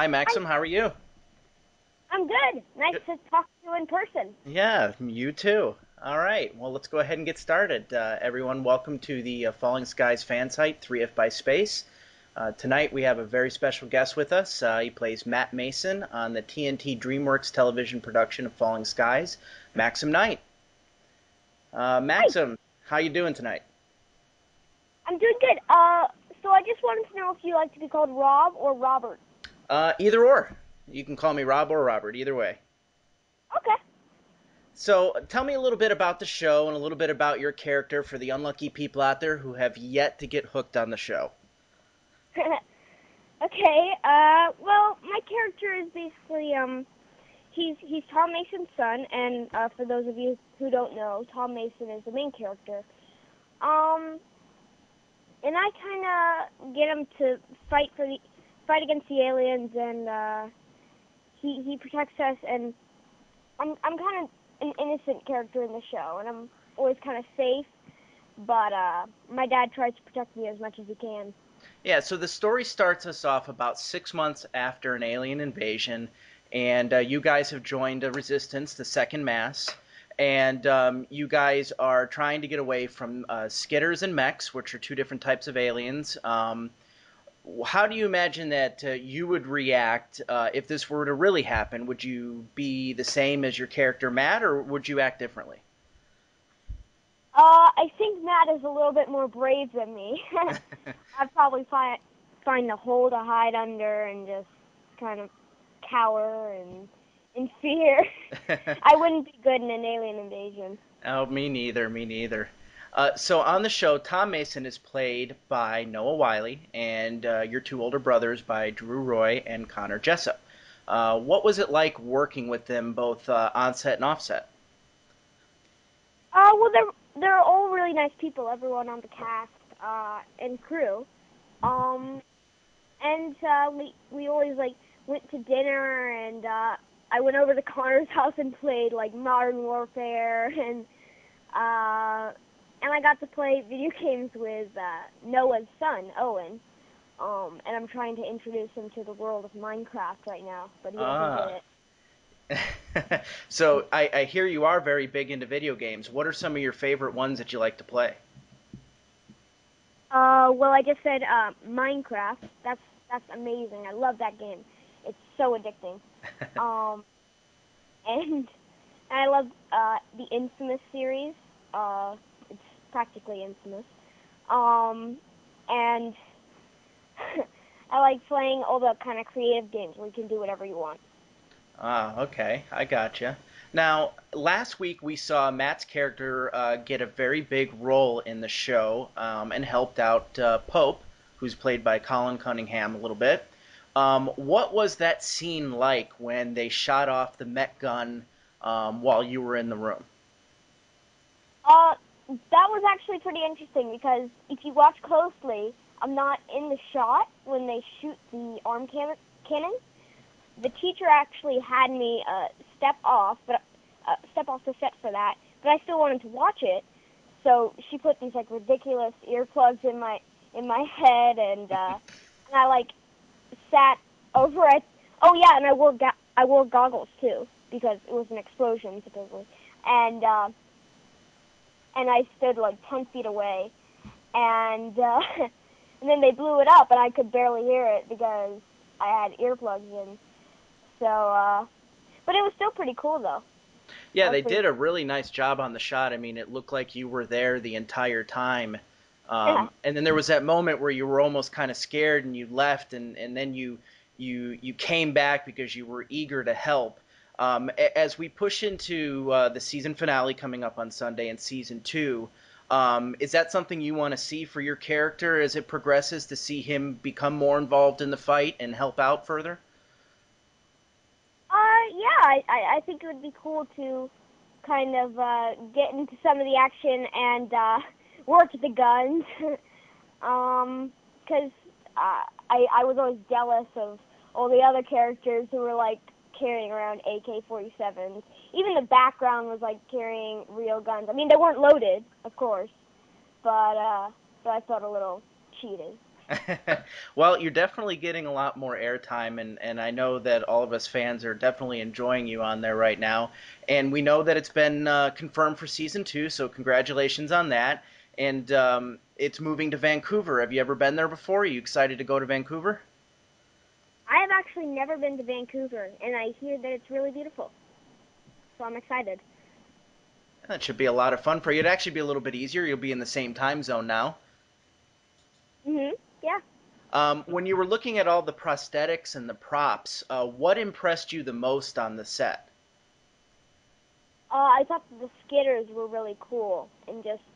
Hi, Hi, Maxim. How are you? I'm good. Nice Good. to talk to you in person. Yeah, you too. All right. Well, let's go ahead and get started. Everyone, welcome to the Falling Skies fan site, 3F by Space. Tonight we have a very special guest with us. He plays Matt Mason on the TNT DreamWorks television production of Falling Skies, Maxim Knight. Hi, Maxim, how you doing tonight? I'm doing good. So I just wanted to know if you like to be called Rob or Robert. Either or. You can call me Rob or Robert, either way. Okay. So, tell me a little bit about the show and a little bit about your character for the unlucky people out there who have yet to get hooked on the show. Okay. Well, my character is basically he's Tom Mason's son, and for those of you who don't know, Tom Mason is the main character. Um, and I kind of get him to fight against the aliens, and he protects us, and I'm kind of an innocent character in the show, and I'm always kind of safe. But my dad tries to protect me as much as he can. Yeah, so the story starts us off about 6 months after an alien invasion, and you guys have joined a resistance, the Second Mass, and you guys are trying to get away from skitters and mechs, which are two different types of aliens. How do you imagine that you would react if this were to really happen? Would you be the same as your character Matt, or would you act differently? I think Matt is a little bit more brave than me. I'd probably find a hole to hide under and just kind of cower and in fear. I wouldn't be good in an alien invasion. Oh, me neither, me neither. So on the show, Tom Mason is played by Noah Wiley, and your two older brothers by Drew Roy and Connor Jessup. What was it like working with them both on set and off set? Well, they're all really nice people. Everyone on the cast and crew. Um, and we always like went to dinner, and I went over to Connor's house and played like Modern Warfare, and I got to play video games with Noah's son Owen. And I'm trying to introduce him to the world of Minecraft right now, but he hasn't Ah. hit So it. I hear you are very big into video games. What are some of your favorite ones that you like to play? Well, I just said Minecraft. That's amazing. I love that game. It's so addicting. Um, and I love the Infamous series. It's practically infamous. Um, and I like playing all the kind of creative games where you can do whatever you want. Ah, okay, I gotcha. Now, last week we saw Matt's character get a very big role in the show and helped out Pope, who's played by Colin Cunningham, a little bit. What was that scene like when they shot off the mech gun while you were in the room? Uh, that was actually pretty interesting because if you watch closely, I'm not in the shot when they shoot the cannon. The teacher actually had me step off the set for that, but I still wanted to watch it. So she put these like ridiculous earplugs in my head, and I like sat over it. Oh yeah, and I wore goggles too because it was an explosion supposedly, and uh, and I stood like 10 feet away, and and then they blew it up, and I could barely hear it because I had earplugs in. So, but it was still pretty cool though. Yeah, That was they pretty did a cool. really nice job on the shot. I mean, it looked like you were there the entire time. Yeah. And then there was that moment where you were almost kind of scared and you left, and then you came back because you were eager to help. As we push into the season finale coming up on Sunday in season two, is that something you want to see for your character as it progresses to see him become more involved in the fight and help out further? Yeah, I think it would be cool to kind of get into some of the action and work the guns. Because I was always jealous of all the other characters who were like carrying around AK-47s. Even the background was like carrying real guns. I mean, they weren't loaded, of course, but but I felt a little cheated. Well, you're definitely getting a lot more airtime, and I know that all of us fans are definitely enjoying you on there right now. And we know that it's been confirmed for season two, so congratulations on that. And it's moving to Vancouver. Have you ever been there before? Are you excited to go to Vancouver? I have actually never been to Vancouver, and I hear that it's really beautiful. So I'm excited. That should be a lot of fun for you. It'd actually be a little bit easier. You'll be in the same time zone now. Yeah. When you were looking at all the prosthetics and the props, what impressed you the most on the set? I thought the skitters were really cool, and just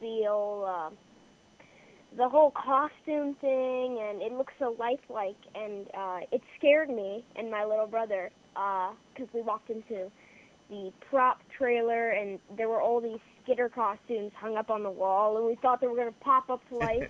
the whole costume thing, and it looks so lifelike, and it scared me and my little brother because we walked into the prop trailer, and there were all these skitter costumes hung up on the wall, and we thought they were going to pop up to life.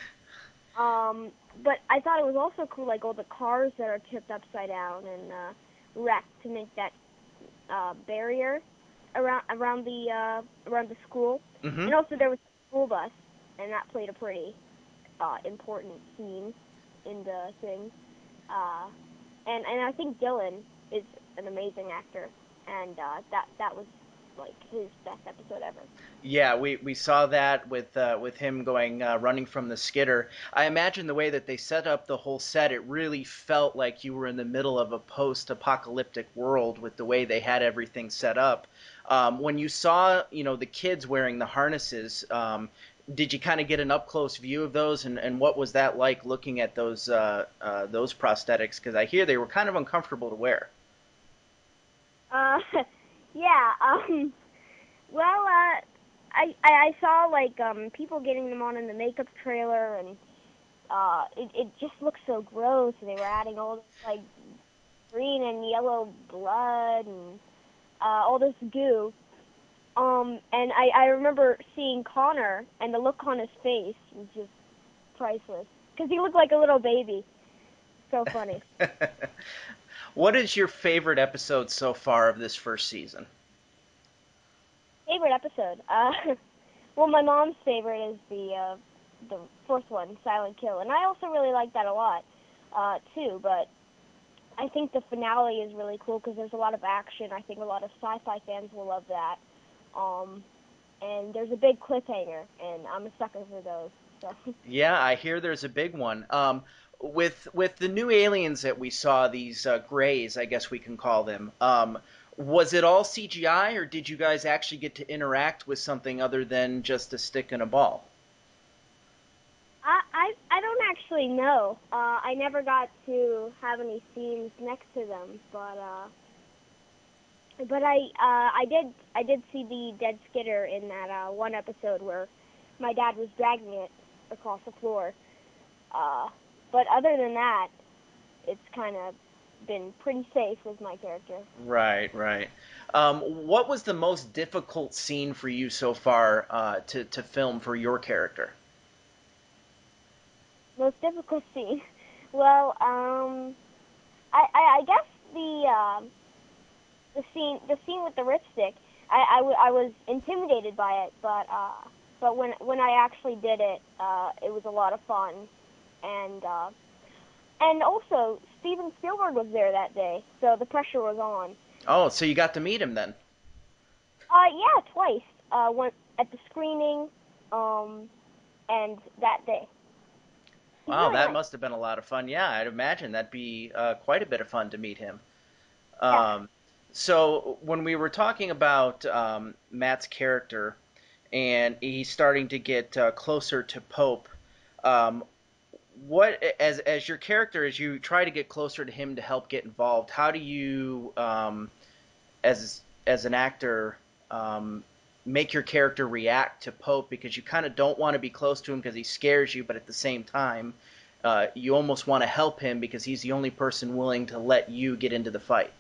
But I thought it was also cool, like all the cars that are tipped upside down and wrecked to make that barrier around the school. Hmm. And also there was a school bus, and that played a pretty important scene in the thing. Uh, and I think Dylan is an amazing actor, and that was like his best episode ever. Yeah, we saw that with him going running from the skitter. I imagine the way that they set up the whole set, it really felt like you were in the middle of a post-apocalyptic world with the way they had everything set up. When you saw, the kids wearing the harnesses, did you kind of get an up-close view of those, and what was that like looking at those prosthetics? Because I hear they were kind of uncomfortable to wear. Uh, yeah. Well, I saw like people getting them on in the makeup trailer, and it just looked so gross. They were adding all this like green and yellow blood and all this goo. And I remember seeing Connor, and the look on his face was just priceless because he looked like a little baby. So funny. What is your favorite episode so far of this first season? Favorite episode? Well, my mom's favorite is the fourth one, Silent Kill, and I also really like that a lot, too. But I think the finale is really cool because there's a lot of action. I think a lot of sci-fi fans will love that. Um, and there's a big cliffhanger, and I'm a sucker for those. So. Yeah, I hear there's a big one. With the new aliens that we saw, these grays, I guess we can call them. Was it all CGI, or did you guys actually get to interact with something other than just a stick and a ball? I don't actually know. I never got to have any scenes next to them, but I did see the dead skitter in that one episode where my dad was dragging it across the floor. Uh, but other than that, it's kind of been pretty safe with my character. Right, right. What was the most difficult scene for you so far to film for your character? Most difficult scene. Well, I guess the scene with the ripstick. I was intimidated by it, but when I actually did it, it was a lot of fun, and also Steven Spielberg was there that day, so the pressure was on. Oh, so you got to meet him then. Yeah, twice. One at the screening, um, and that day. He's Wow, really that nice. must have been a lot of fun. Yeah, I'd imagine that'd be quite a bit of fun to meet him. Yeah. Um, so when we were talking about Matt's character and he's starting to get closer to Pope, um, what as your character as you try to get closer to him to help get involved, how do you as an actor um, make your character react to Pope because you kind of don't want to be close to him because he scares you, but at the same time, you almost want to help him because he's the only person willing to let you get into the fight.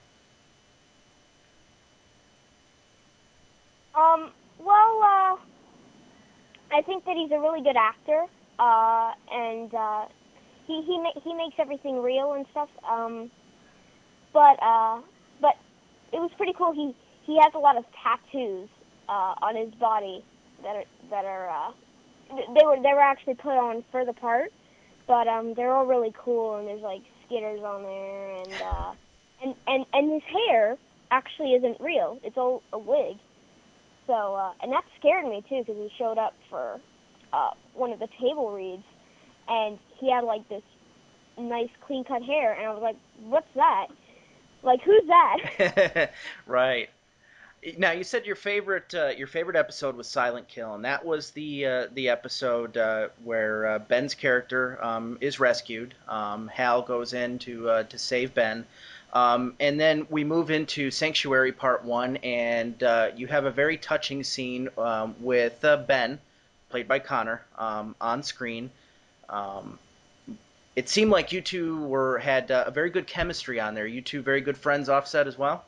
Well, I think that he's a really good actor, and he makes everything real and stuff. But but it was pretty cool. He has a lot of tattoos on his body that are they were actually put on for the part. but they're all really cool, and there's like skitters on there, and his hair actually isn't real. It's all a wig. So and that scared me too because he showed up for one of the table reads, and he had like this nice clean cut hair, and I was like, "What's that? Like, who's that?" Right. Now you said your favorite episode was Silent Kill, and that was the episode where Ben's character is rescued. Hal goes in to save Ben, and then we move into Sanctuary Part One, and you have a very touching scene with Ben, played by Connor, on screen. Um, it seemed like you two had a very good chemistry on there. You two very good friends offset as well.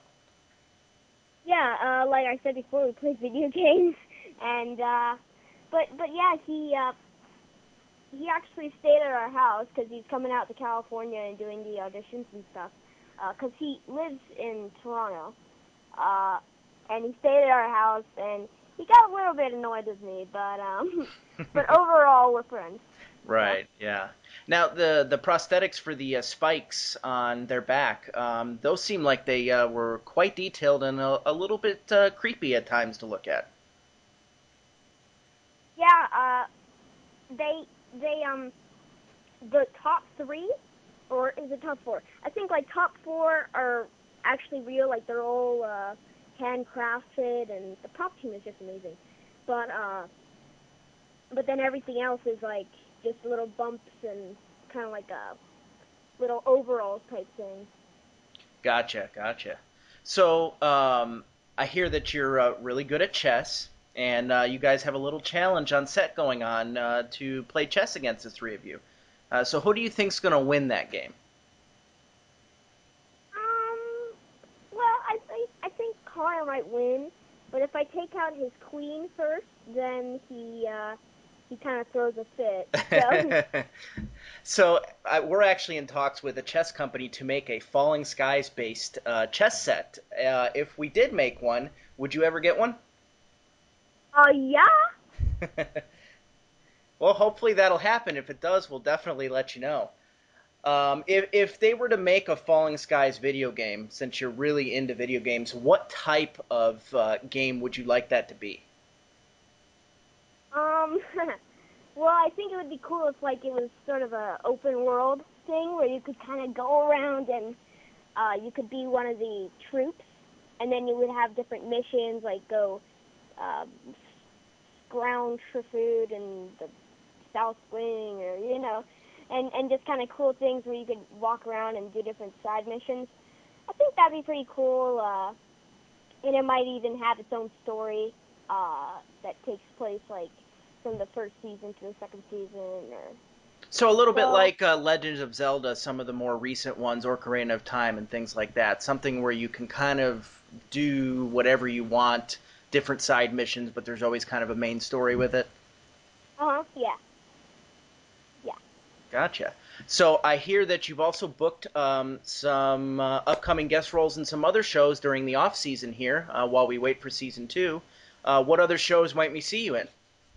Yeah, like I said before, we play video games, and but yeah, he actually stayed at our house because he's coming out to California and doing the auditions and stuff. Because he lives in Toronto, and he stayed at our house, and he got a little bit annoyed with me, but overall we're friends. So. Right. Yeah. Now the prosthetics for the spikes on their back, those seem like they were quite detailed and a little bit creepy at times to look at. Yeah, they the top three, or is it top four? I think like top four are actually real, like they're all handcrafted, and the prop team is just amazing. But but then everything else is like just little bumps and kind of like a little overalls type thing. Gotcha. Gotcha. So I hear that you're really good at chess, and you guys have a little challenge on set going on to play chess against the three of you. So who do you think's going to win that game? Well, I think Connor might win, but if I take out his queen first, then he kind of throws a fit. So. So we're actually in talks with a chess company to make a Falling Skies based chess set. If we did make one, would you ever get one? Yeah. Well, hopefully that'll happen. If it does, we'll definitely let you know. If they were to make a Falling Skies video game, since you're really into video games, what type of game would you like that to be? Um, well, I think it would be cool if like it was sort of a open world thing where you could kind of go around and you could be one of the troops, and then you would have different missions like go uh, scrounge for food in the South Wing, or and just kind of cool things where you could walk around and do different side missions. I think that'd be pretty cool, and it might even have its own story that takes place like from the first season to the second season, or So a little bit so. like Legends of Zelda, some of the more recent ones, Ocarina of Time and things like that. Something where you can kind of do whatever you want, different side missions, but there's always kind of a main story with it. Yeah, yeah. Gotcha. So I hear that you've also booked some upcoming guest roles in some other shows during the off season here, while we wait for season two. What other shows might we see you in?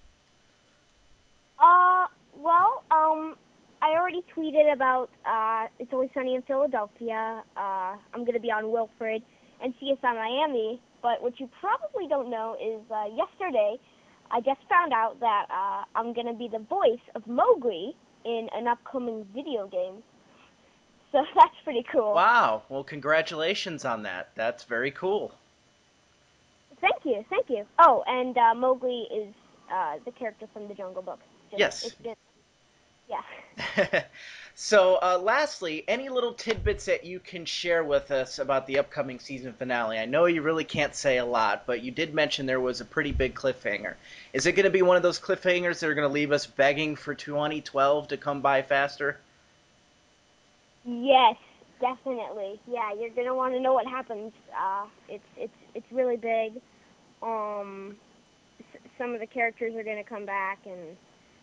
Well, I already tweeted about It's Always Sunny in Philadelphia. I'm gonna be on Wilfred and CSI Miami. But what you probably don't know is yesterday I just found out that I'm gonna be the voice of Mowgli in an upcoming video game. So that's pretty cool. Wow. Well, congratulations on that. That's very cool. Thank you, thank you. Oh, and Mowgli is the character from the Jungle Book. Just Yes. it's been yeah. So, lastly, any little tidbits that you can share with us about the upcoming season finale? I know you really can't say a lot, but you did mention there was a pretty big cliffhanger. Is it going to be one of those cliffhangers that are going to leave us begging for 2012 to come by faster? Yes, definitely. Yeah, you're gonna want to know what happens. It's really big. Um, some of the characters are gonna come back, and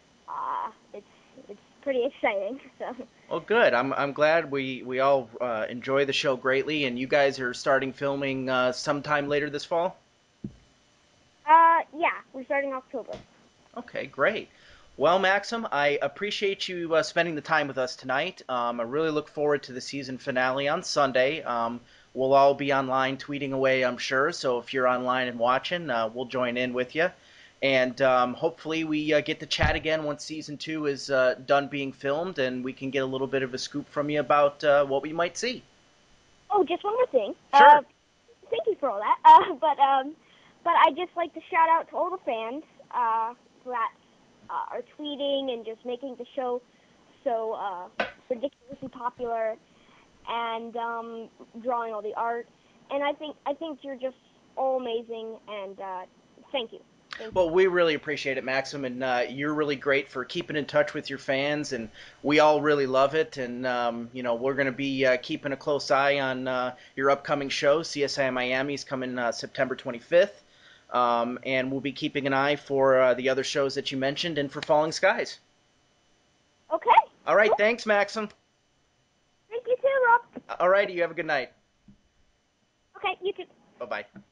it's pretty exciting. So. Well, good. I'm glad we all enjoy the show greatly, and you guys are starting filming sometime later this fall. Yeah, we're starting October. Okay, great. Well, Maxim, I appreciate you spending the time with us tonight. I really look forward to the season finale on Sunday. We'll all be online tweeting away, I'm sure. So if you're online and watching, we'll join in with you. And hopefully we get to chat again once season 2 is done being filmed, and we can get a little bit of a scoop from you about what we might see. Oh, just one more thing. Sure. Thank you for all that. But I just like to shout out to all the fans that are tweeting and just making the show so ridiculously popular and drawing all the art. And I think you're just all amazing. And thank you. Well, we really appreciate it, Maxim, and you're really great for keeping in touch with your fans, and we all really love it. And we're going to be keeping a close eye on your upcoming show. CSI Miami is coming September 25th, and we'll be keeping an eye for the other shows that you mentioned and for Falling Skies. Okay. All right, thanks, Maxim. Thank you too, Rob. All righty, you have a good night. Okay, you too. Bye-bye.